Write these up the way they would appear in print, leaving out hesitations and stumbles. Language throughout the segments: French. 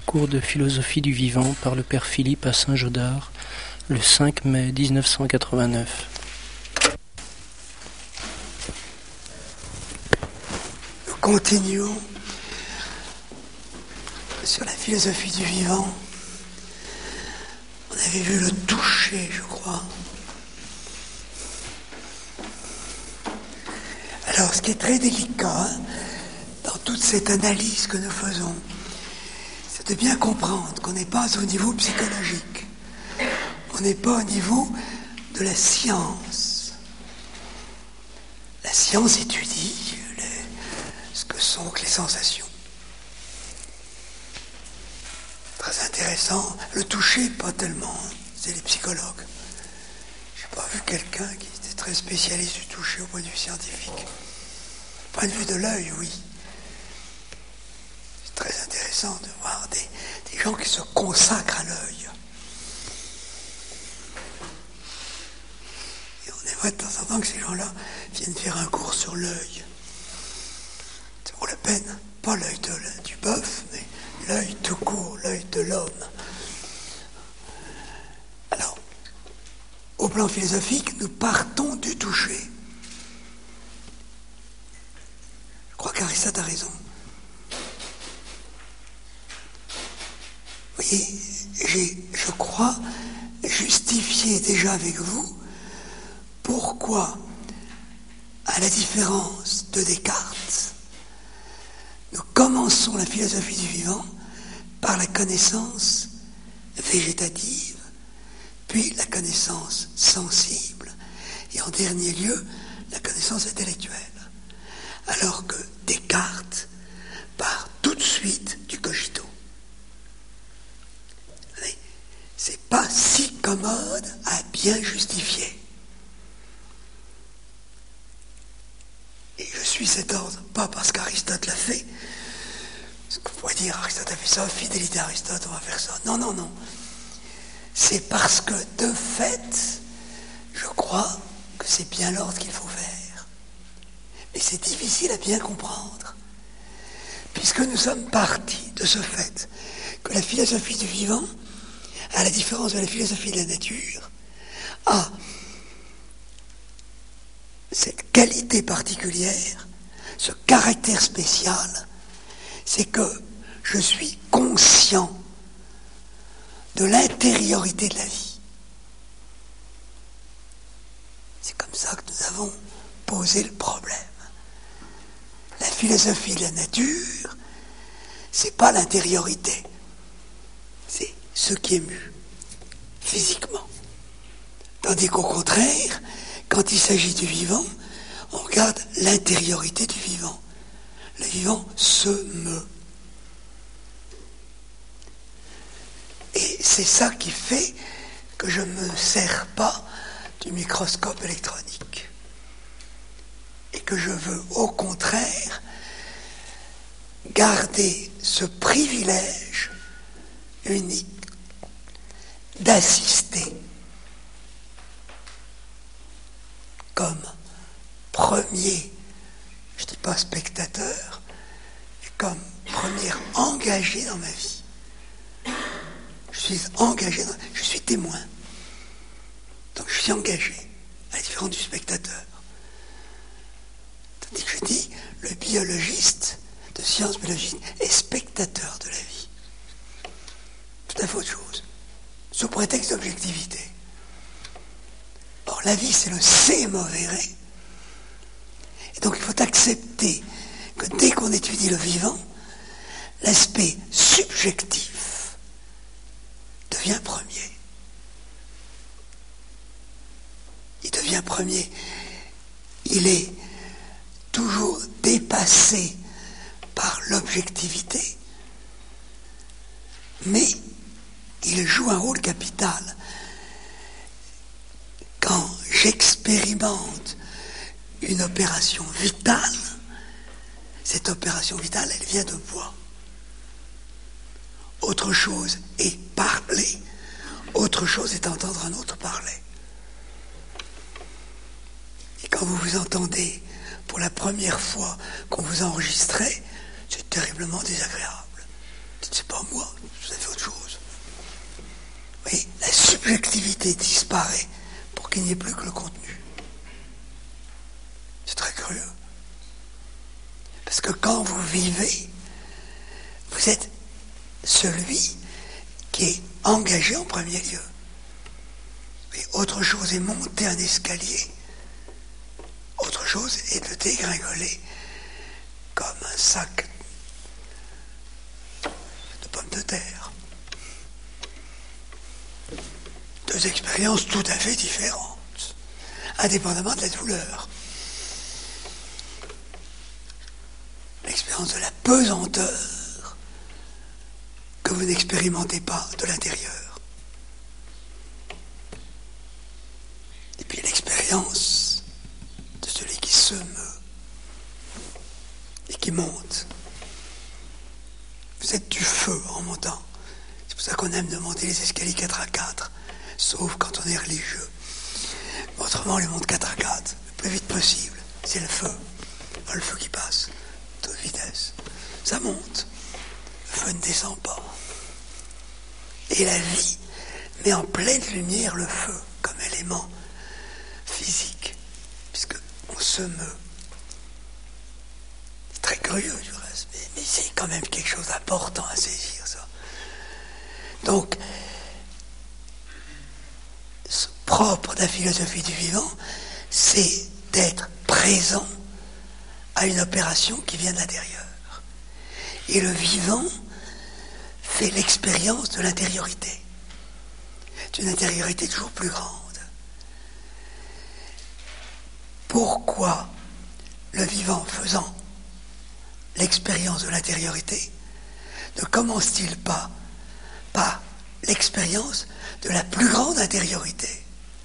Cours de philosophie du vivant par le père Philippe à Saint-Gaudard, le 5 mai 1989. Nous continuons sur la philosophie du vivant. On avait vu le toucher, je crois. Alors, ce qui est très délicat dans toute cette analyse que nous faisons, c'est de bien comprendre qu'on n'est pas au niveau psychologique. On n'est pas au niveau de la science. La science étudie ce que sont que les sensations. Très intéressant. Le toucher, pas tellement. C'est les psychologues. Je n'ai pas vu quelqu'un qui était très spécialiste du toucher au point de vue scientifique. Au point de vue de l'œil, oui. C'est très intéressant de voir des gens qui se consacrent à l'œil. Et on aimerait de temps en temps que ces gens-là viennent faire un cours sur l'œil. Ça vaut la peine. Pas l'œil du bœuf, mais l'œil tout court, l'œil de l'homme. Alors, au plan philosophique, nous partons du toucher. Je crois qu'Aristote a raison. Vous voyez, j'ai, je crois, justifié déjà avec vous pourquoi, à la différence de Descartes, nous commençons la philosophie du vivant par la connaissance végétative, puis la connaissance sensible, et en dernier lieu, la connaissance intellectuelle. Alors que Descartes part tout de suite du cogito. Mais c'est pas si commode à bien justifier. Et je suis cet ordre, pas parce qu'Aristote l'a fait. Parce qu'on pourrait dire, Aristote a fait ça, fidélité à Aristote, on va faire ça. Non, non, non. C'est parce que, de fait, je crois que c'est bien l'ordre qu'il faut faire. Mais c'est difficile à bien comprendre. Puisque nous sommes partis de ce fait que la philosophie du vivant, à la différence de la philosophie de la nature, a cette qualité particulière, ce caractère spécial, c'est que je suis conscient de l'intériorité de la vie. C'est comme ça que nous avons posé le problème. La philosophie de la nature, c'est pas l'intériorité, c'est ce qui est mu, physiquement. Tandis qu'au contraire, quand il s'agit du vivant, on regarde l'intériorité du vivant. Le vivant se meut. Et c'est ça qui fait que je ne me sers pas du microscope électronique. Et que je veux, au contraire, garder ce privilège unique d'assister comme premier, je ne dis pas spectateur, mais comme premier engagé dans ma vie. Je suis engagé, je suis témoin. Donc je suis engagé, à la différence du spectateur. Tandis que je dis, le biologiste de sciences biologiques est spectateur de la vie. Tout à fait autre chose, sous prétexte d'objectivité. Or, la vie, c'est le c'est mauvais ré. Et donc, il faut accepter que dès qu'on étudie le vivant, l'aspect subjectif devient premier. Il devient premier. Il est toujours dépassé par l'objectivité, mais il joue un rôle capital. Quand j'expérimente une opération vitale, cette opération vitale, elle vient de moi. Autre chose est parler, autre chose est entendre un autre parler. Et quand vous vous entendez pour la première fois qu'on vous enregistrait, c'est terriblement désagréable. C'est pas moi, subjectivité disparaît pour qu'il n'y ait plus que le contenu. C'est très curieux. Parce que quand vous vivez, vous êtes celui qui est engagé en premier lieu. Et autre chose est monter un escalier. Autre chose est de dégringoler comme un sac de pommes de terre. Deux expériences tout à fait différentes, indépendamment de la douleur. L'expérience de la pesanteur que vous n'expérimentez pas de l'intérieur. Et puis l'expérience de celui qui se meut et qui monte. Vous êtes du feu en montant. C'est pour ça qu'on aime de monter les escaliers 4 à 4, sauf quand on est religieux. Mais autrement, on les monte 4 à 4, le plus vite possible. C'est le feu. Le feu qui passe, toute vitesse. Ça monte. Le feu ne descend pas. Et la vie met en pleine lumière le feu comme élément physique, puisqu'on se meut. C'est très curieux du reste, mais c'est quand même quelque chose d'important à saisir, ça. Donc, ce propre de la philosophie du vivant, c'est d'être présent à une opération qui vient de l'intérieur. Et le vivant fait l'expérience de l'intériorité, d'une intériorité toujours plus grande. Pourquoi le vivant faisant l'expérience de l'intériorité ne commence-t-il pas par l'expérience de la plus grande intériorité?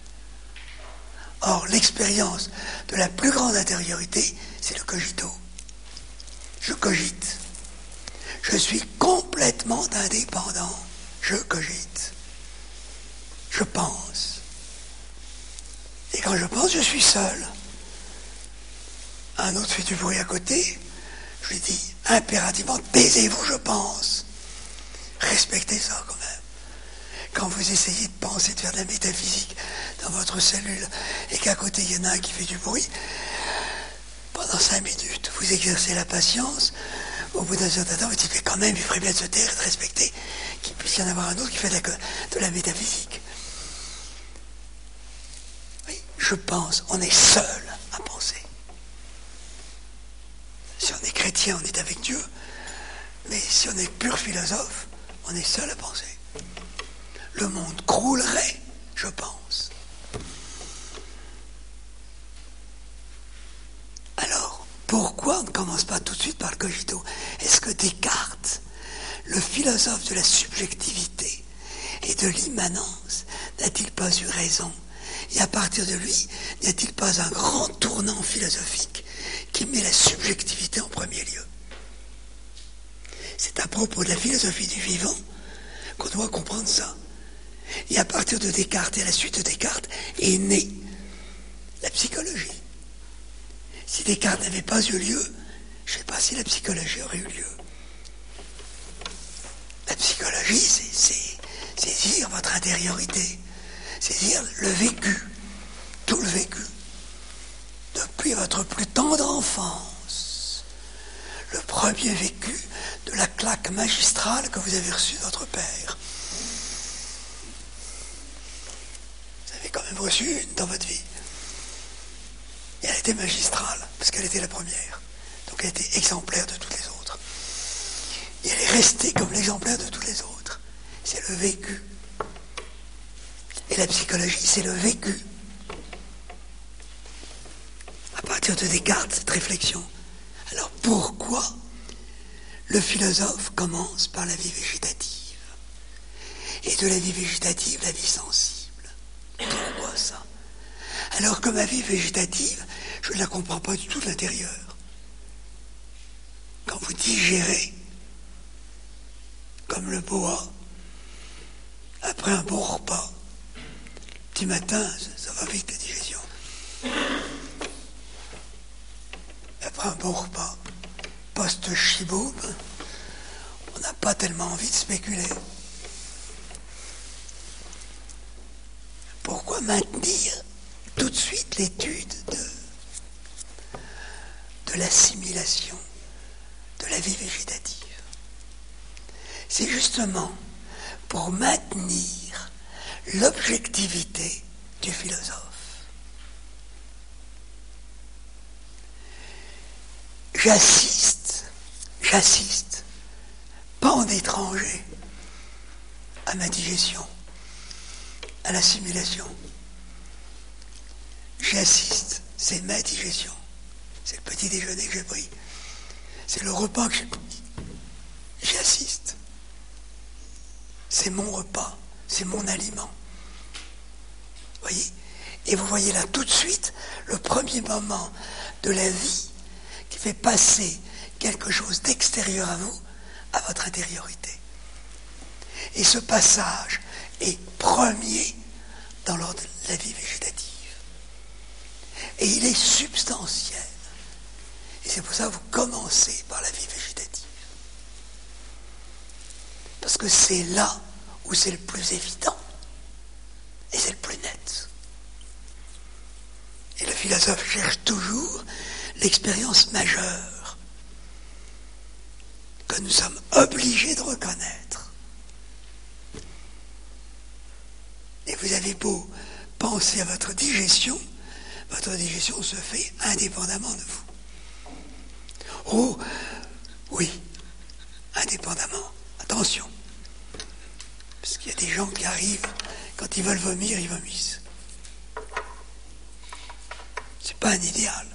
Or, l'expérience de la plus grande intériorité, c'est le cogito. Je cogite. Je suis complètement indépendant. Je cogite. Je pense. Et quand je pense, je suis seul. Un autre fait du bruit à côté. Je lui dis impérativement, taisez-vous, je pense. Respectez ça quand même. Quand vous essayez de penser, de faire de la métaphysique dans votre cellule, et qu'à côté il y en a un qui fait du bruit, pendant 5 minutes, vous exercez la patience. Au bout d'un certain temps, vous dites, mais quand même, il ferait bien de se taire et de respecter qu'il puisse y en avoir un autre qui fait de la métaphysique. Oui, je pense, on est seul à penser. Si on est chrétien, on est avec Dieu, mais si on est pur philosophe, on est seul à penser. Le monde croulerait, je pense. Alors, pourquoi on ne commence pas tout de suite par le cogito? Est-ce que Descartes, le philosophe de la subjectivité et de l'immanence, n'a-t-il pas eu raison? Et à partir de lui, n'y a-t-il pas un grand tournant philosophique qui met la subjectivité en premier lieu? C'est à propos de la philosophie du vivant qu'on doit comprendre ça. Et à partir de Descartes et à la suite de Descartes est née la psychologie. Si Descartes n'avait pas eu lieu, je ne sais pas si la psychologie aurait eu lieu. La psychologie, c'est saisir votre intériorité, saisir le vécu, tout le vécu, depuis votre plus tendre enfance, le premier vécu de la claque magistrale que vous avez reçue de votre père. Vous avez quand même reçu une dans votre vie. Et elle était magistrale, parce qu'elle était la première. Donc elle était exemplaire de toutes les autres. Et elle est restée comme l'exemplaire de toutes les autres. C'est le vécu. Et la psychologie, c'est le vécu. À partir de Descartes, cette réflexion. Alors pourquoi le philosophe commence par la vie végétative? Et de la vie végétative, la vie sensible. Pourquoi ça? Alors que ma vie végétative, je ne la comprends pas du tout de l'intérieur. Quand vous digérez, comme le boa, après un bon repas, petit matin, ça va vite la digestion. Après un bon repas, post-chiboum, on n'a pas tellement envie de spéculer. maintenir tout de suite l'étude de l'assimilation de la vie végétative. C'est justement pour maintenir l'objectivité du philosophe. J'assiste, pas en étranger, à ma digestion, à l'assimilation. J'assiste, c'est ma digestion. C'est le petit déjeuner que j'ai pris. C'est le repas que j'assiste. C'est mon repas, c'est mon aliment. Voyez ? Et vous voyez là tout de suite le premier moment de la vie qui fait passer quelque chose d'extérieur à vous, à votre intériorité. Et ce passage est premier dans l'ordre de la vie végétative. Et il est substantiel. Et c'est pour ça que vous commencez par la vie végétative. Parce que c'est là où c'est le plus évident. Et c'est le plus net. Et le philosophe cherche toujours l'expérience majeure que nous sommes obligés de reconnaître. Et vous avez beau penser à votre digestion se fait indépendamment de vous. Oh, oui, indépendamment. Attention. Parce qu'il y a des gens qui arrivent, quand ils veulent vomir, ils vomissent. C'est pas un idéal.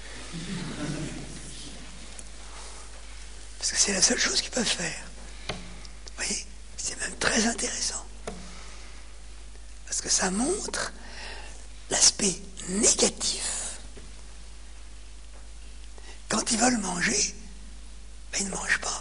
Parce que c'est la seule chose qu'ils peuvent faire. Vous voyez, c'est même très intéressant. Parce que ça montre l'aspect négatif. Quand ils veulent manger, ben ils ne mangent pas.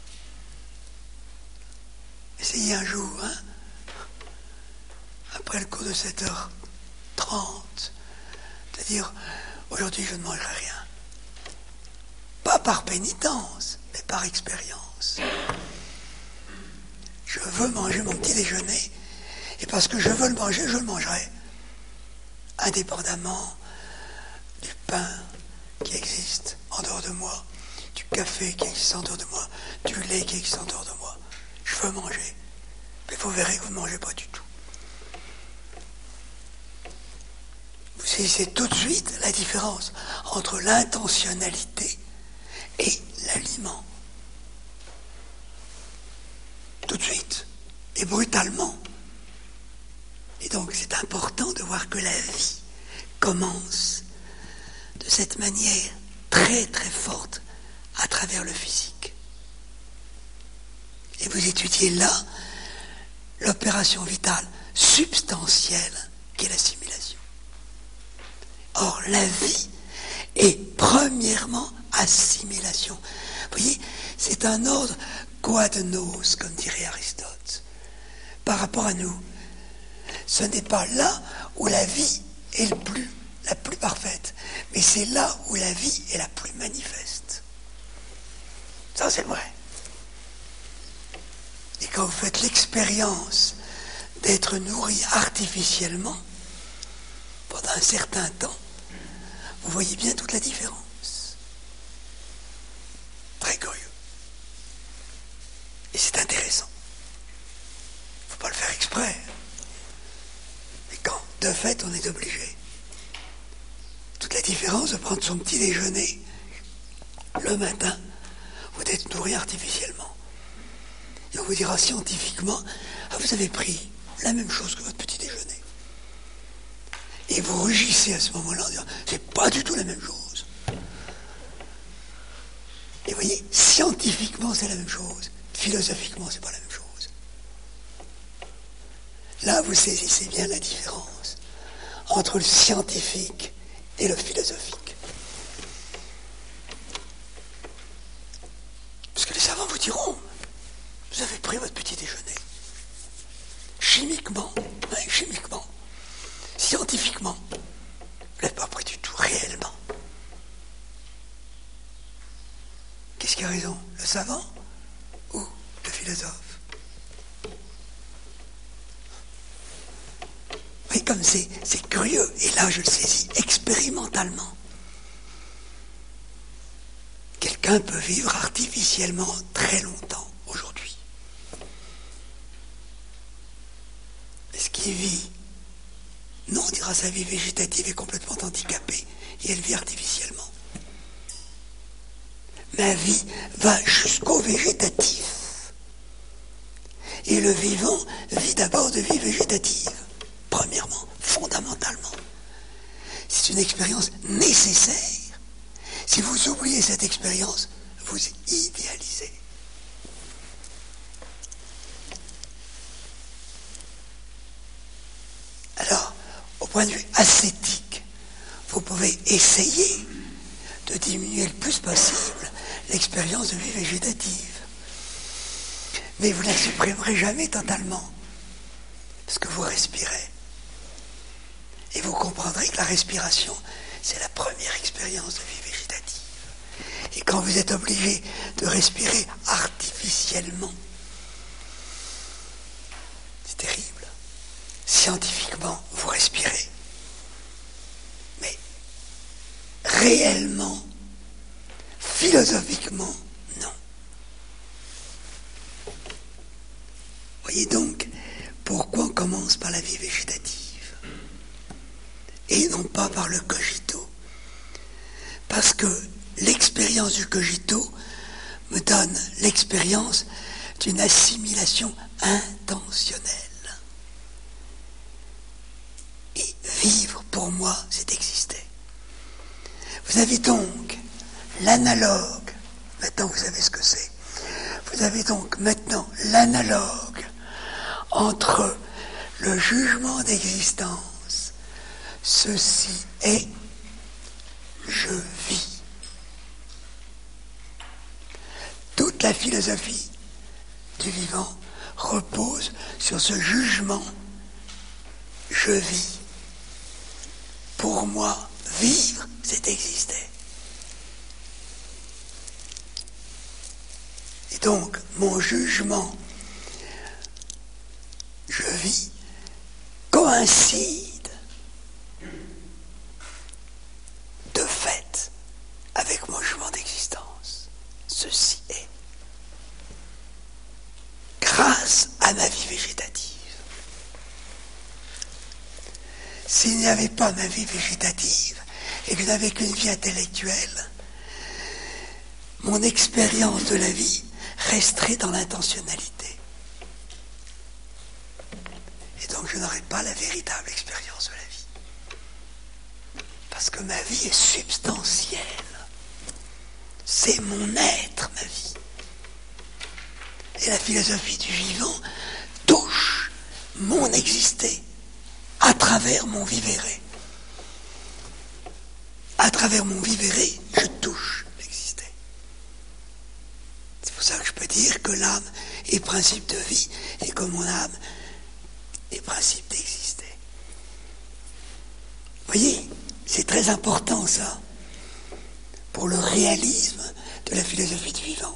Essayez un jour, hein, après le cours de 7h30, de dire aujourd'hui je ne mangerai rien. Pas par pénitence, mais par expérience. Je veux manger mon petit déjeuner, et parce que je veux le manger, je le mangerai. Indépendamment du pain qui existe en dehors de moi, du café qui existe en dehors de moi, du lait qui existe en dehors de moi. Je veux manger. Mais vous verrez que vous ne mangez pas du tout. Vous saisissez tout de suite la différence entre l'intentionnalité et l'aliment. Tout de suite. Et brutalement. Et donc c'est important de voir que la vie commence de cette manière très très forte à travers le physique. Et vous étudiez là l'opération vitale substantielle qui est l'assimilation. Or, la vie est premièrement assimilation. Vous voyez, c'est un ordre koadenos, comme dirait Aristote, par rapport à nous. Ce n'est pas là où la vie est la plus parfaite, mais c'est là où la vie est la plus manifeste. Ça, c'est vrai. Et quand vous faites l'expérience d'être nourri artificiellement pendant un certain temps, vous voyez bien toute la différence. Très curieux. Et c'est intéressant. Il ne faut pas le faire exprès. Mais quand, de fait, on est obligé. Toute la différence de prendre son petit déjeuner le matin ou d'être nourri artificiellement. Et on vous dira scientifiquement, vous avez pris la même chose que votre petit déjeuner. Et vous rugissez à ce moment-là en disant, c'est pas du tout la même chose. Et vous voyez, scientifiquement c'est la même chose, philosophiquement c'est pas la même chose. Là vous saisissez bien la différence entre le scientifique et le philosophique. Parce que les savants vous diront, vous avez pris votre petit déjeuner. Chimiquement, scientifiquement, vous l'avez pas pris du tout, réellement. Qu'est-ce qui a raison, le savant ou le philosophe? Oui, comme c'est curieux, et là je le saisis expérimentalement. Quelqu'un peut vivre artificiellement très longtemps aujourd'hui. Est-ce qu'il vit? Non, on dira sa vie végétative est complètement handicapée et elle vit artificiellement. Ma vie va jusqu'au végétatif. Et le vivant vit d'abord de vie végétative. Premièrement, fondamentalement. C'est une expérience nécessaire. Si vous oubliez cette expérience, vous idéalisez. Alors, au point de vue ascétique, vous pouvez essayer de diminuer le plus possible l'expérience de vie végétative. Mais vous ne la supprimerez jamais totalement, parce que vous respirez. Et vous comprendrez que la respiration, c'est la première expérience de vie végétative. Et quand vous êtes obligé de respirer artificiellement, c'est terrible. Scientifiquement, vous respirez. Mais réellement, philosophiquement, non. Voyez donc pourquoi on commence par la vie végétative et non pas par le cogito. Parce que l'expérience du cogito me donne l'expérience d'une assimilation intentionnelle. Et vivre, pour moi, c'est exister. Vous avez donc l'analogue, maintenant vous savez ce que c'est, vous avez donc maintenant l'analogue entre le jugement d'existence, ceci est, je vis. Toute la philosophie du vivant repose sur ce jugement, je vis. Pour moi, vivre, c'est exister. Et donc, mon jugement, je vis, coïncide de fait avec mon jugement d'existence. Ceci est grâce à ma vie végétative. S'il n'y avait pas ma vie végétative et que je n'avais qu'une vie intellectuelle, mon expérience de la vie resterait dans l'intentionnalité. Et donc je n'aurais pas la véritable expérience de la vie. Parce que ma vie est substantielle. C'est mon être, ma vie. Et la philosophie du vivant touche mon exister à travers mon vivere. À travers mon vivere, je touche l'exister. C'est pour ça que je peux dire que l'âme est principe de vie et que mon âme est principe d'exister. Vous voyez, c'est très important ça, pour le réalisme de la philosophie du vivant.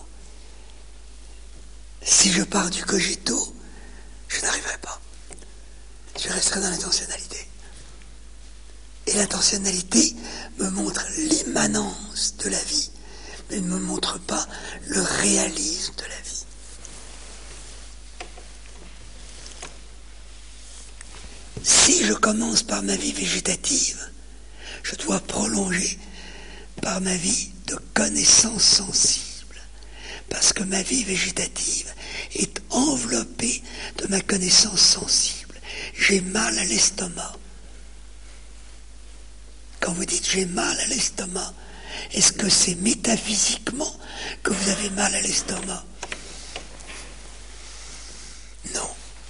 Si je pars du cogito, je n'arriverai pas. Je resterai dans l'intentionnalité. Et l'intentionnalité me montre l'immanence de la vie, mais ne me montre pas le réalisme de la vie. Si je commence par ma vie végétative, je dois prolonger par ma vie de connaissance sensible, parce que ma vie végétative est enveloppée de ma connaissance sensible. J'ai mal à l'estomac. Quand vous dites j'ai mal à l'estomac, est-ce que c'est métaphysiquement que vous avez mal à l'estomac? Non.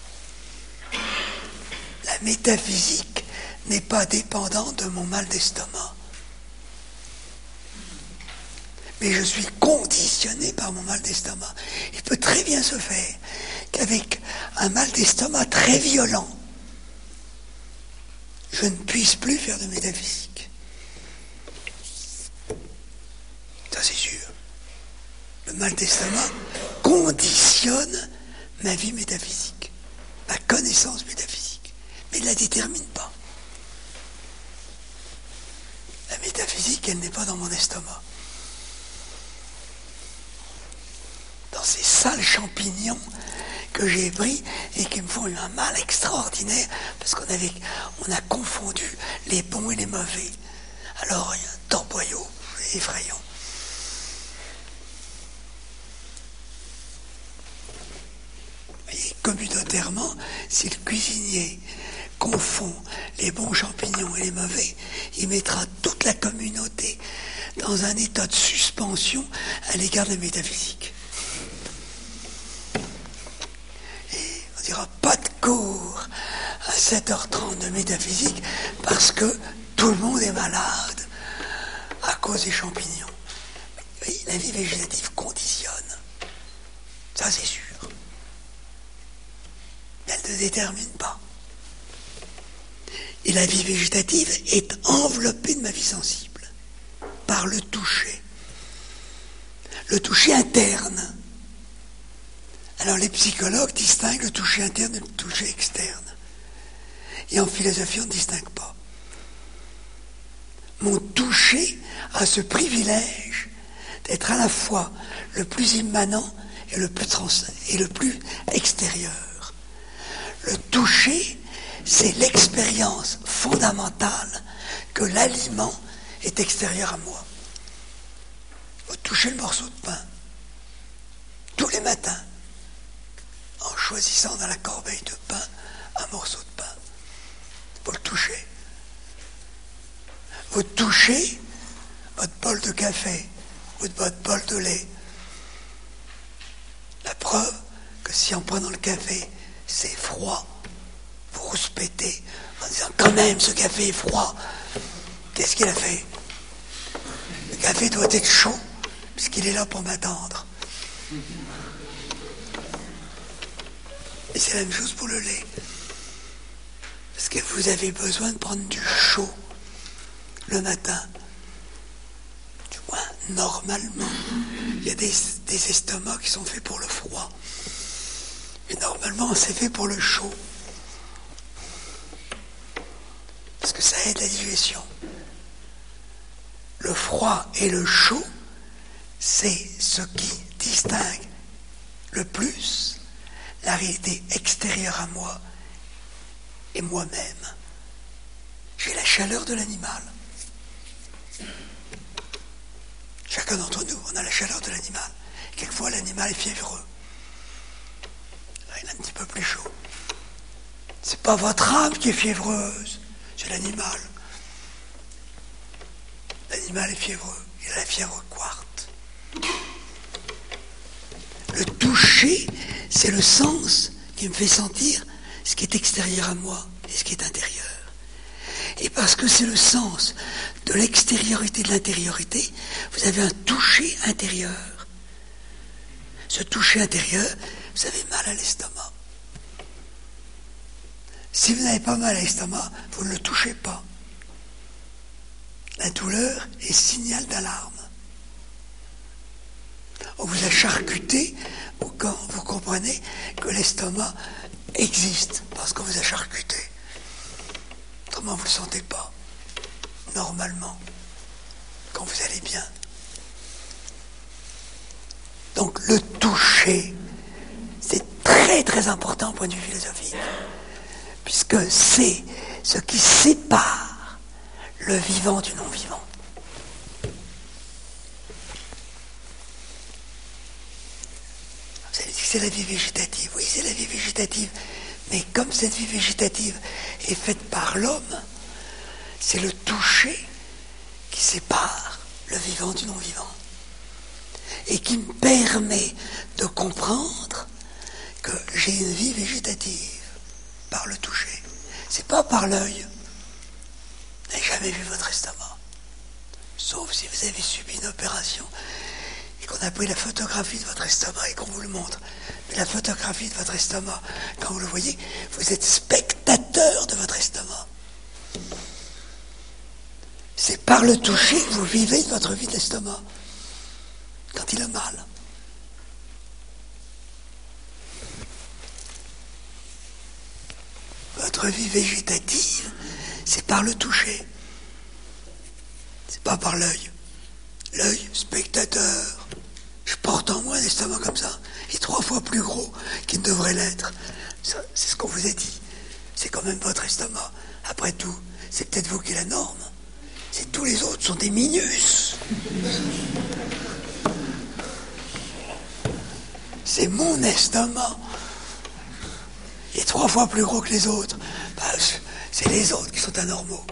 La métaphysique n'est pas dépendante de mon mal d'estomac. Mais je suis conditionné par mon mal d'estomac. Il peut très bien se faire qu'avec un mal d'estomac très violent, je ne puisse plus faire de métaphysique. Ça c'est sûr. Le mal d'estomac conditionne ma vie métaphysique, ma connaissance métaphysique, mais ne la détermine pas. qu'elle n'est pas dans mon estomac. Dans ces sales champignons que j'ai pris et qui me font un mal extraordinaire parce on a confondu les bons et les mauvais. Alors il y a un torboyau effrayant. Et communautairement, si le cuisinier confond les bons champignons et les mauvais, il mettra toute la communauté dans un état de suspension à l'égard de la métaphysique. Et on dira pas de cours à 7h30 de métaphysique parce que tout le monde est malade à cause des champignons. Oui, la vie végétative conditionne. Ça, c'est sûr. Mais elle ne détermine pas. Et la vie végétative est enveloppée de ma vie sensible par le toucher. Le toucher interne. Alors les psychologues distinguent le toucher interne et le toucher externe. Et en philosophie, on ne distingue pas. Mon toucher a ce privilège d'être à la fois le plus immanent et le plus extérieur. Le toucher, c'est l'expérience fondamentale que l'aliment est extérieur à moi. Vous touchez le morceau de pain tous les matins en choisissant dans la corbeille de pain un morceau de pain. Vous le touchez. Vous touchez votre bol de café ou votre bol de lait. La preuve que si en prenant le café, c'est froid, vous rouspétez en disant quand même ce café est froid. Qu'est-ce qu'il a fait? Le café doit être chaud puisqu'il est là pour m'attendre. Et c'est la même chose pour le lait. Parce que vous avez besoin de prendre du chaud le matin. Du moins, normalement. Il y a des estomacs qui sont faits pour le froid. Mais normalement, c'est fait pour le chaud. Parce que ça aide la digestion. Le froid et le chaud, c'est ce qui distingue le plus la réalité extérieure à moi et moi-même. J'ai la chaleur de l'animal. Chacun d'entre nous, on a la chaleur de l'animal. Quelquefois, l'animal est fiévreux. Il est un petit peu plus chaud. C'est pas votre âme qui est fiévreuse, c'est l'animal. L'animal est fiévreux, il a la fièvre quarte. Le toucher, c'est le sens qui me fait sentir ce qui est extérieur à moi et ce qui est intérieur. Et parce que c'est le sens de l'extériorité de l'intériorité, vous avez un toucher intérieur. Ce toucher intérieur, vous avez mal à l'estomac. Si vous n'avez pas mal à l'estomac, vous ne le touchez pas. La douleur est signal d'alarme. On vous a charcuté quand vous comprenez que l'estomac existe parce qu'on vous a charcuté. Autrement, vous ne le sentez pas. Normalement, quand vous allez bien. Donc le toucher, c'est très très important au point de vue philosophique, puisque c'est ce qui sépare le vivant du non-vivant. Vous allez dire que c'est la vie végétative. Oui, c'est la vie végétative. Mais comme cette vie végétative est faite par l'homme, c'est le toucher qui sépare le vivant du non-vivant. Et qui me permet de comprendre que j'ai une vie végétative par le toucher. C'est pas par l'œil. Vous n'avez jamais vu votre estomac. Sauf si vous avez subi une opération et qu'on a pris la photographie de votre estomac et qu'on vous le montre. Mais la photographie de votre estomac, quand vous le voyez, vous êtes spectateur de votre estomac. C'est par le toucher que vous vivez votre vie d'estomac. Quand il a mal. Votre vie végétative, c'est par le toucher. C'est pas par l'œil. L'œil spectateur. Je porte en moi un estomac comme ça, et 3 fois plus gros qu'il ne devrait l'être. Ça, c'est ce qu'on vous a dit. C'est quand même votre estomac. Après tout, c'est peut-être vous qui êtes la norme. C'est tous les autres sont des minus. C'est mon estomac. Il est 3 fois plus gros que les autres. C'est les autres qui sont anormaux.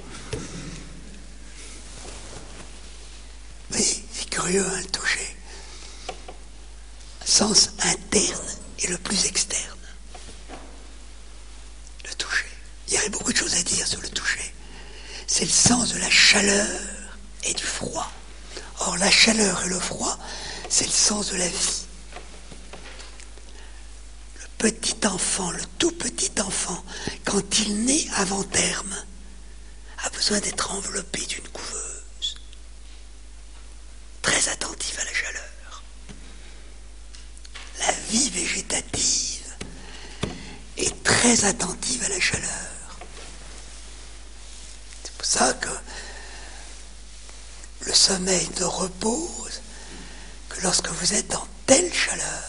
Mais c'est curieux, hein, le toucher. Le sens interne et le plus externe. Le toucher. Il y aurait beaucoup de choses à dire sur le toucher. C'est le sens de la chaleur et du froid. Or, la chaleur et le froid, c'est le sens de la vie. Le petit enfant, le tout petit enfant, quand il naît avant terme, a besoin d'être enveloppé d'une couveuse. Très attentive à la chaleur. La vie végétative est très attentive à la chaleur. C'est pour ça que le sommeil ne repose que lorsque vous êtes dans telle chaleur.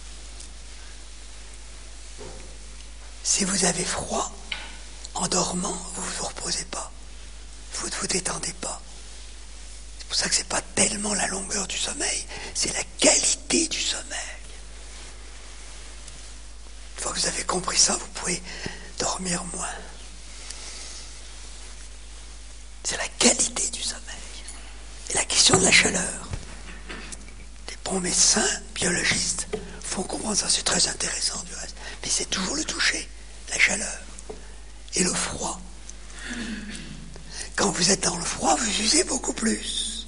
Si vous avez froid, en dormant, vous ne vous reposez pas. Vous ne vous détendez pas. C'est pour ça que ce n'est pas tellement la longueur du sommeil, c'est la qualité du sommeil. Une fois que vous avez compris ça, vous pouvez dormir moins. C'est la qualité du sommeil. Et la question de la chaleur. Les bons médecins, biologistes, font comprendre ça, c'est très intéressant du reste. Mais c'est toujours le toucher, la chaleur et le froid. Quand vous êtes dans le froid, vous usez beaucoup plus.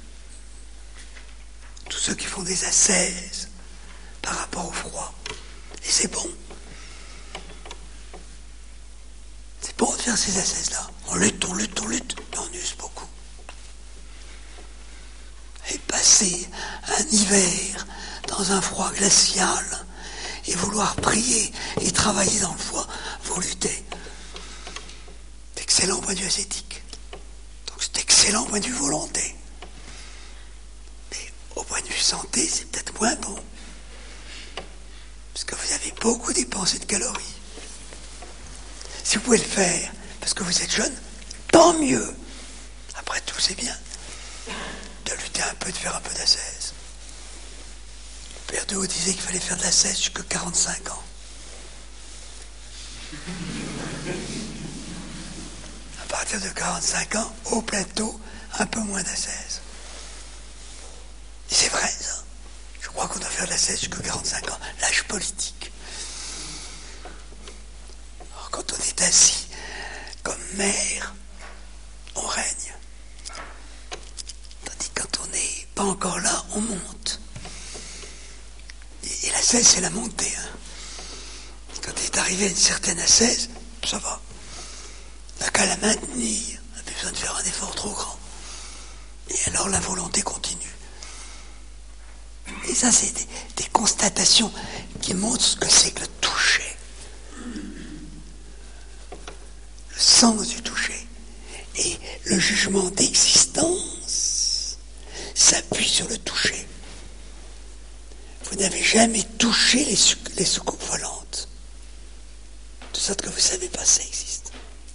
Tous ceux qui font des ascèses par rapport au froid. Et c'est bon. C'est bon de faire ces ascèses-là. On lutte, mais on use beaucoup. Et passer un hiver dans un froid glacial et vouloir prier et travailler dans le froid, vous luttez. C'est excellent au point de vue ascétique. Donc c'est excellent au point de vue volonté. Mais au point de vue santé, c'est peut-être moins bon. Parce que vous avez beaucoup dépensé de calories. Si vous pouvez le faire, parce que vous êtes jeune, tant mieux. Après tout, c'est bien de lutter un peu, de faire un peu d'ascèse. Le père de Haut disait qu'il fallait faire de l'ascèse jusqu'à 45 ans. À partir de 45 ans, au plateau, un peu moins d'ascèse. Et c'est vrai, ça. Je crois qu'on doit faire de l'ascèse jusqu'à 45 ans. L'âge politique. Alors, quand on est assis comme maire, on règne. Tandis que quand on n'est pas encore là, on monte. Et l'ascèse, c'est la montée. Hein. Quand il est arrivé à une certaine ascèse, ça va. On n'a qu'à la maintenir. On n'a plus besoin de faire un effort trop grand. Et alors la volonté continue. Et ça, c'est des constatations qui montrent ce que c'est que le toucher. Le sens du toucher. Et le jugement d'existence s'appuie sur le toucher. Vous n'avez jamais touché les soucoupes volantes. De sorte que vous ne savez pas ça existe.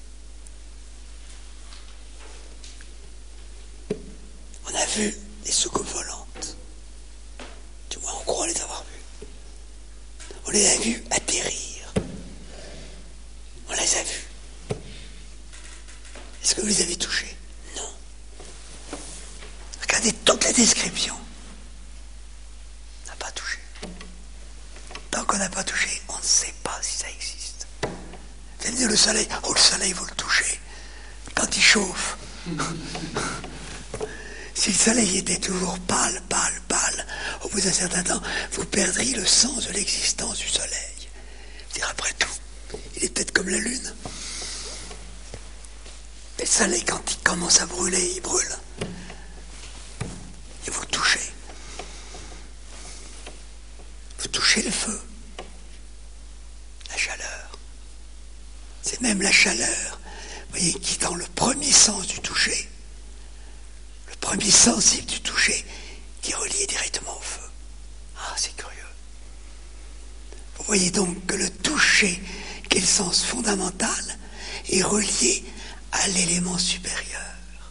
On a vu des soucoupes volantes. Du moins, on croit les avoir vues. On les a vues atterrir. On les a vues. Est-ce que vous les avez touchées? Non. Regardez toute la description. On n'a pas touché. Tant qu'on n'a pas touché, on ne sait pas si ça existe. Vous allez dire le soleil. Oh, le soleil, vous le touchez. Quand il chauffe. Si le soleil était toujours pâle, au bout d'un certain temps, vous perdriez le sens de l'existence du soleil. C'est-à-dire, après tout, il est peut-être comme la lune. Mais le soleil, quand il commence à brûler, il brûle. Et vous touchez. Vous touchez le feu. La chaleur. C'est même la chaleur, vous voyez, qui est dans le premier sens du toucher. premier sensible du toucher qui est relié directement au feu. Ah, c'est curieux. Vous voyez donc que le toucher, qui est le sens fondamental, est relié à l'élément supérieur.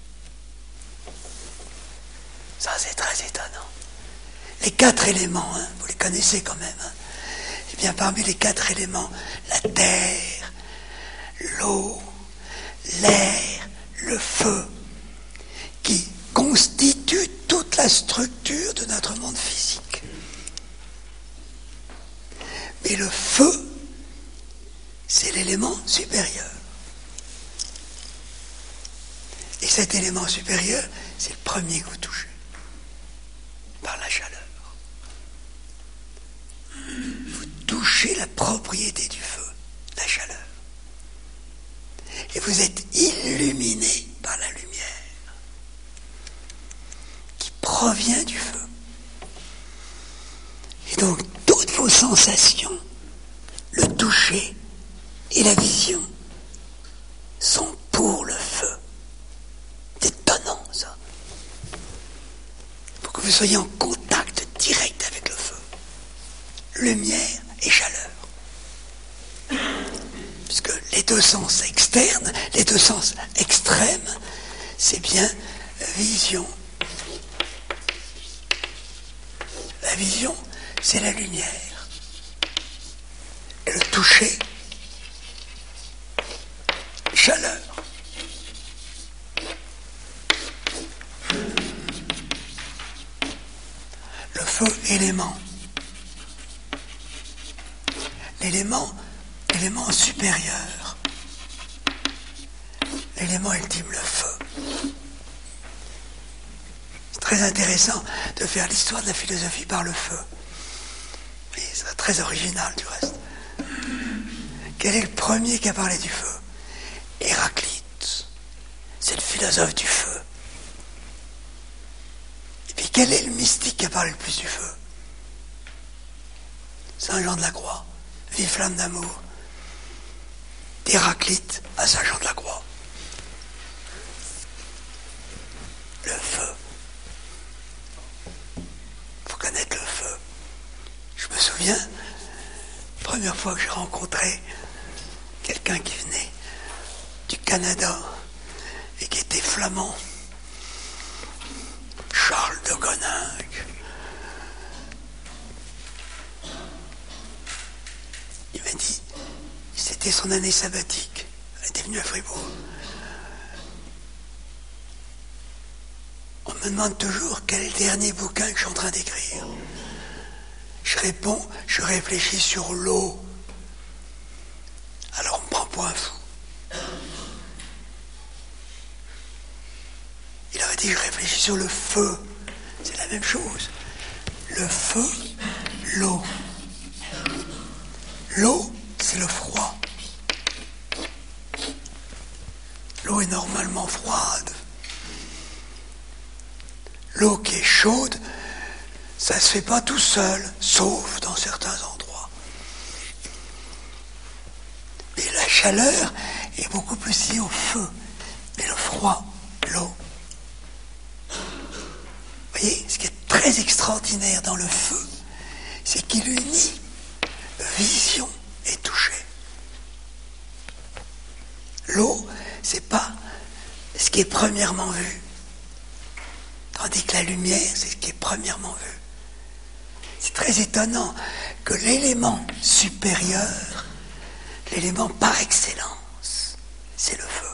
Ça, c'est très étonnant. Les 4 éléments, vous les connaissez quand même. Eh bien, parmi les 4 éléments, la terre, l'eau, l'air, le feu, qui constituent toute la structure de notre monde physique. Mais le feu, c'est l'élément supérieur. Et cet élément supérieur, c'est le premier que vous touchez, par la chaleur. Vous touchez la propriété du feu, la chaleur. Et vous êtes illuminé par la lumière qui provient du feu. Et donc, toutes vos sensations, le toucher et la vision, sont pour le feu. C'est étonnant, ça. Pour que vous soyez en contact direct avec le feu. Lumière et chaleur. Puisque les 2 sens externes, les 2 sens extrêmes, c'est bien vision. La vision, c'est la lumière. Et le toucher, chaleur. Le feu, élément. L'élément supérieur. L'élément ultime, le feu. C'est très intéressant de faire l'histoire de la philosophie par le feu. Et c'est très original du reste. Quel est le premier qui a parlé du feu? Héraclite. C'est le philosophe du feu. Et puis quel est le mystique qui a parlé le plus du feu? Saint Jean de la Croix. Vive flamme d'amour. D'Héraclite à Saint Jean de la Croix. Le feu. Il faut connaître le feu. Je me souviens, première fois que j'ai rencontré quelqu'un qui venait du Canada et qui était flamand, Charles de Goningue. Il m'a dit, c'était son année sabbatique. Elle était venue à Fribourg. On me demande toujours quel est le dernier bouquin que je suis en train d'écrire. Je réponds, je réfléchis sur l'eau. Alors on me prend pour un fou. Il aurait dit, je réfléchis sur le feu. C'est la même chose. Le feu, l'eau. L'eau, c'est le froid. L'eau est normalement froide. L'eau qui est chaude, ça ne se fait pas tout seul, sauf dans certains endroits. Mais la chaleur est beaucoup plus liée au feu. Mais le froid, l'eau. Vous voyez, ce qui est très extraordinaire dans le feu, c'est qu'il unit vision et toucher. L'eau, c'est pas ce qui est premièrement vu. Tandis que la lumière, c'est ce qui est premièrement vu. C'est très étonnant que l'élément supérieur, l'élément par excellence, c'est le feu.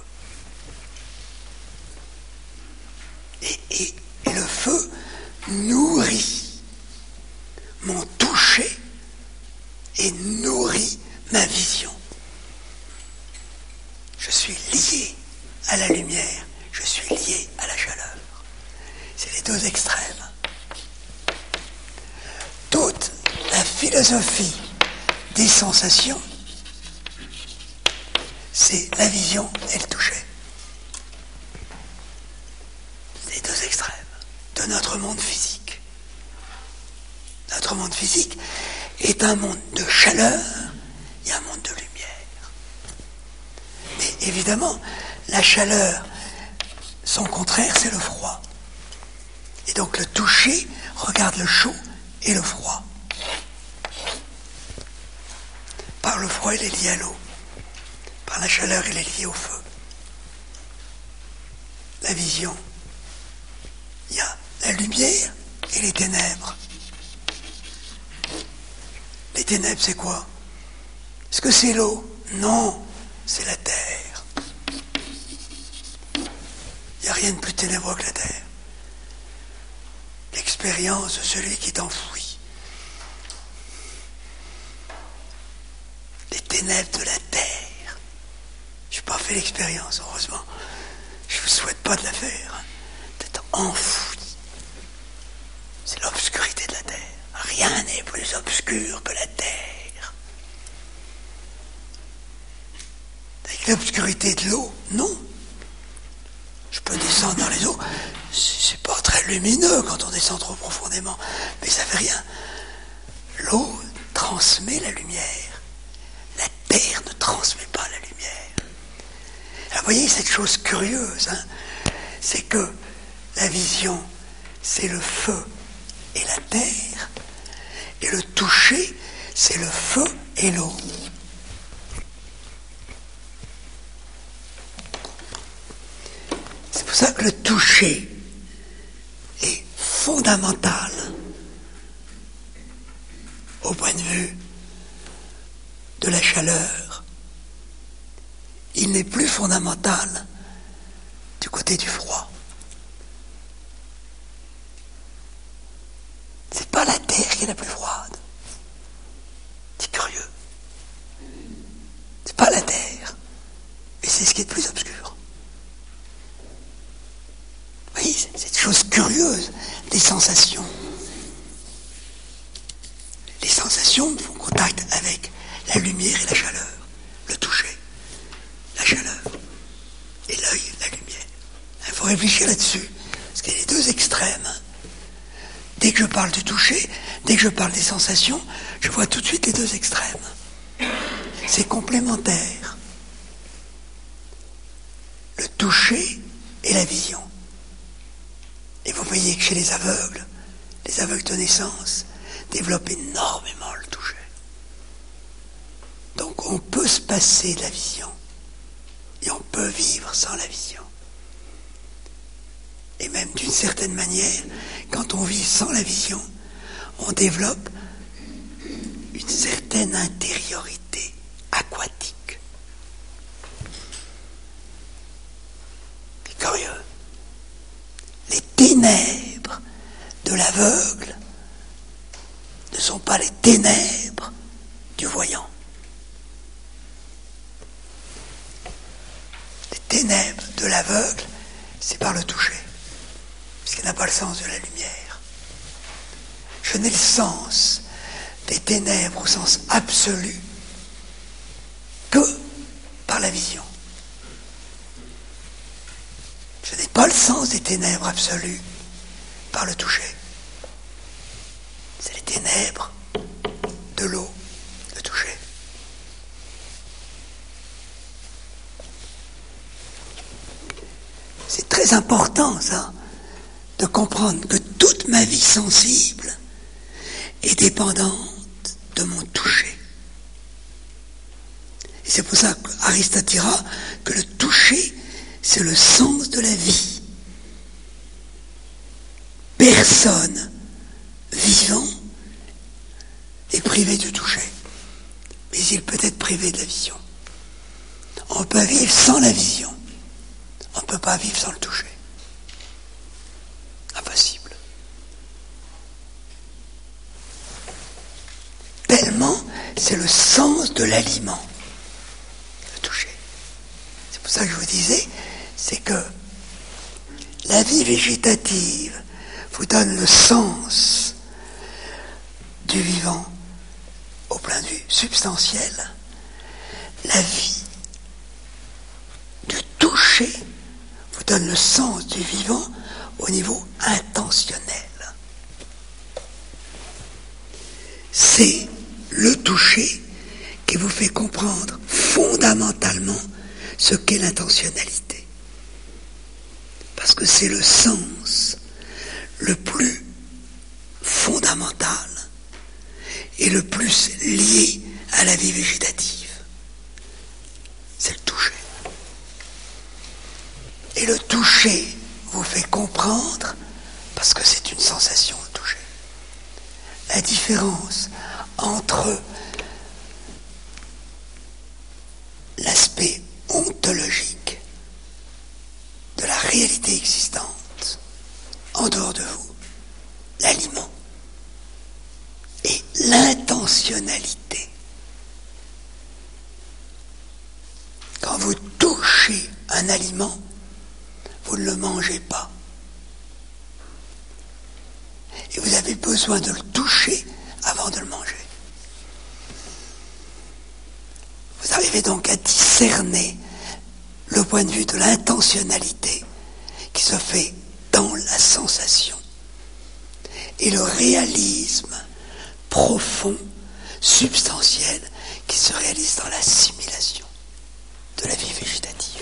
Et le feu nourrit mon toucher et nourrit ma vision. Je suis lié à la lumière, je suis lié à la chaleur. C'est les 2 extrêmes. Toute la philosophie des sensations, c'est la vision et le toucher. Les 2 extrêmes de notre monde physique. Notre monde physique est un monde de chaleur et un monde de lumière. Mais évidemment, la chaleur, son contraire, c'est le froid. Et donc le toucher regarde le chaud et le froid. Par le froid, il est lié à l'eau. Par la chaleur, il est lié au feu. La vision, il y a la lumière et les ténèbres. Les ténèbres, c'est quoi? Est-ce que c'est l'eau? Non, c'est la terre. Il n'y a rien de plus ténébreux que la terre. L'expérience de celui qui est enfoui. Les ténèbres de la terre. Je n'ai pas fait l'expérience, heureusement. Je ne vous souhaite pas de la faire. D'être enfoui. C'est l'obscurité de la terre. Rien n'est plus obscur que la terre. Avec l'obscurité de l'eau, non. Je peux descendre dans les eaux. C'est pas très lumineux quand on descend trop profondément. Mais ça fait rien. L'eau transmet la lumière. La terre ne transmet pas la lumière. Alors, vous voyez cette chose curieuse, hein, c'est que la vision, c'est le feu et la terre, et le toucher, c'est le feu et l'eau. C'est pour ça que le toucher est fondamental au point de vue de la chaleur. Il n'est plus fondamental du côté du froid. C'est pas la terre qui est la plus froide. C'est curieux. C'est pas la terre. Mais c'est ce qui est le plus obscur. Vous voyez, c'est cette chose curieuse des sensations. Les sensations font contact avec la lumière et la chaleur. Le toucher, la chaleur. Et l'œil, la lumière. Il faut réfléchir là-dessus. Parce qu'il y a les deux extrêmes. Dès que je parle du toucher, dès que je parle des sensations, je vois tout de suite les deux extrêmes. C'est complémentaire. Le toucher et la vision. Et vous voyez que chez les aveugles de naissance, développent énormément le toucher. Donc on peut se passer de la vision. Et on peut vivre sans la vision. Et même d'une certaine manière, quand on vit sans la vision, on développe une certaine intériorité aquatique. C'est curieux. Les ténèbres de l'aveugle ne sont pas les ténèbres du voyant. Les ténèbres de l'aveugle, c'est par le toucher. Puisqu'il n'a pas le sens de la lumière. Je n'ai le sens des ténèbres au sens absolu que par la vision. Je n'ai pas le sens des ténèbres absolues par le toucher. C'est les ténèbres de l'eau, le toucher. C'est très important, ça, de comprendre que toute ma vie sensible est dépendante de mon toucher. Et c'est pour ça qu'Aristote dira que le toucher, c'est le sens de la vie. Personne vivant est privé du toucher, mais il peut être privé de la vision. On peut vivre sans la vision, on ne peut pas vivre sans le toucher. Impossible. Tellement c'est le sens de l'aliment, le toucher. C'est pour ça que je vous disais, c'est que la vie végétative vous donne le sens du vivant au point de vue substantiel. La vie du toucher vous donne le sens du vivant au niveau intentionnel. C'est le toucher qui vous fait comprendre fondamentalement ce qu'est l'intentionnalité. Parce que c'est le sens le plus fondamental et le plus lié à la vie végétative. C'est le toucher. Et le toucher vous fait comprendre, parce que c'est une sensation, le toucher, la différence entre l'aspect ontologique de la réalité existante en dehors de vous, l'aliment, et l'intentionnalité. Quand vous touchez un aliment, vous ne le mangez pas. Et vous avez besoin de le toucher avant de le manger. Vous arrivez donc à discerner le point de vue de l'intentionnalité qui se fait dans la sensation et le réalisme profond, substantiel, qui se réalise dans l'assimilation de la vie végétative.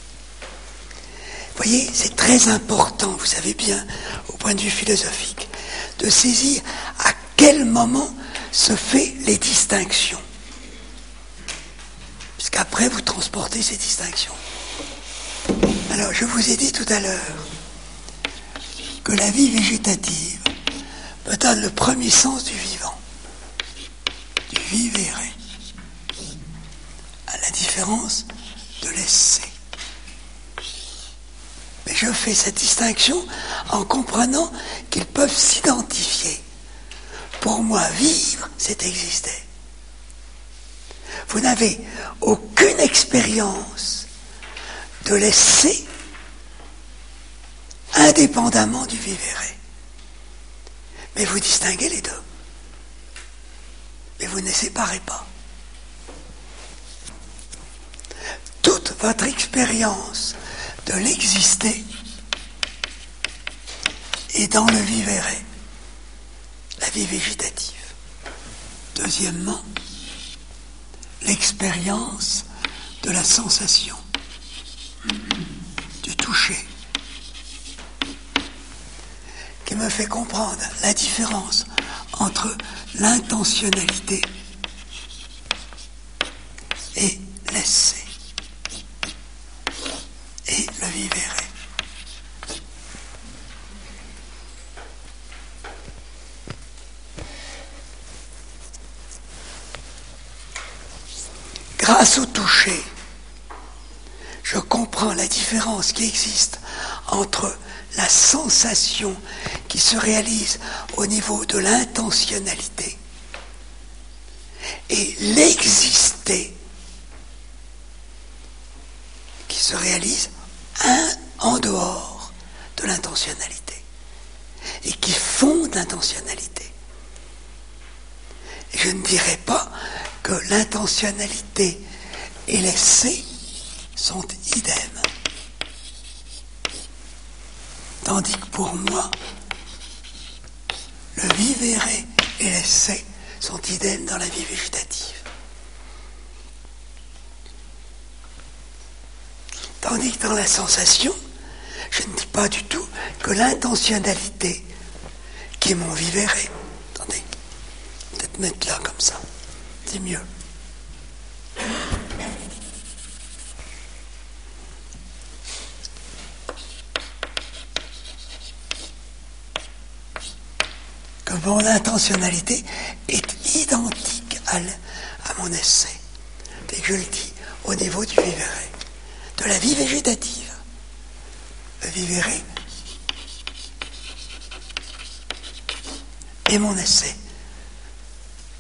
Vous voyez, c'est très important, vous savez bien, au point de vue philosophique, de saisir à quel moment se fait les distinctions. Puisqu'après, vous transportez ces distinctions. Alors, je vous ai dit tout à l'heure que la vie végétative me donne le premier sens du vivant, du vivere, à la différence de l'essai. Mais je fais cette distinction en comprenant qu'ils peuvent s'identifier. Pour moi, vivre, c'est exister. Vous n'avez aucune expérience de l'essai indépendamment du vivere. Mais vous distinguez les deux. Mais vous ne les séparez pas. Toute votre expérience de l'exister est dans le vivere, la vie végétative. Deuxièmement, l'expérience de la sensation, du toucher, qui me fait comprendre la différence entre l'intentionnalité et l'essai et le vivere. Grâce au toucher, je comprends la différence qui existe entre la sensation qui se réalise au niveau de l'intentionnalité et l'exister qui se réalise en dehors de l'intentionnalité et qui fonde l'intentionnalité. Et je ne dirais pas que l'intentionnalité et l'essai sont idem. Tandis que pour moi, le vivere et l'essai sont idem dans la vie végétative. Tandis que dans la sensation, je ne dis pas du tout que l'intentionnalité, qui est mon vivere, attendez, peut-être mettre là comme ça, c'est mieux. Que mon intentionnalité est identique à mon essai. Et je le dis au niveau du vivere, de la vie végétative. Le vivere et mon essai. Pourquoi ?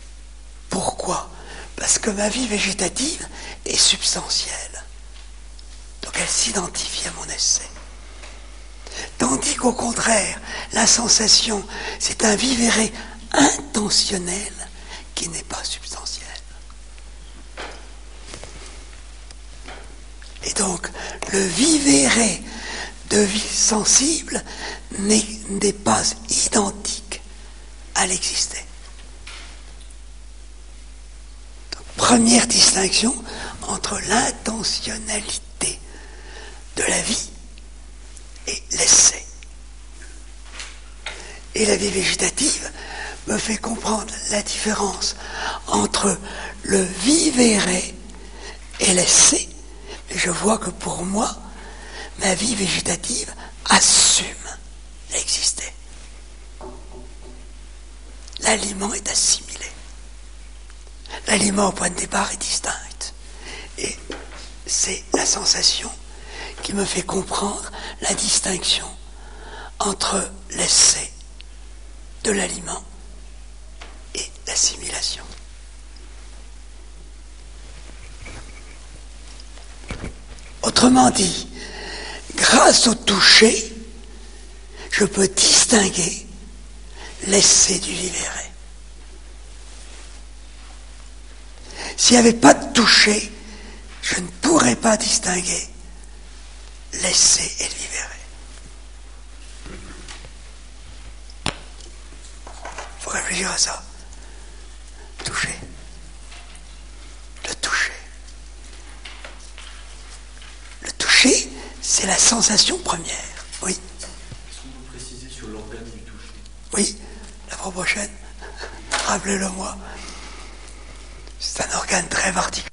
Parce que ma vie végétative est substantielle. Donc elle s'identifie à mon essai. Tandis qu'au contraire, la sensation, c'est un vivere intentionnel qui n'est pas substantiel. Et donc, le vivere de vie sensible n'est pas identique à l'exister. Donc, première distinction entre l'intentionnalité de la vie et l'essai. Et la vie végétative me fait comprendre la différence entre le vivere et l'esse. Mais je vois que pour moi, ma vie végétative assume l'exister. L'aliment est assimilé. L'aliment au point de départ est distinct. Et c'est la sensation qui me fait comprendre la distinction entre l'essai de l'aliment et l'assimilation. Autrement dit, grâce au toucher, je peux distinguer l'essai du vivere. S'il n'y avait pas de toucher, je ne pourrais pas distinguer l'essai et le vivere. Il faut réfléchir à ça. Toucher. Le toucher. Le toucher, c'est la sensation première. Oui. Est-ce qu'on peut préciser sur l'organe du toucher? Oui, la fois prochaine. Rappelez-le moi. C'est un organe très particulier.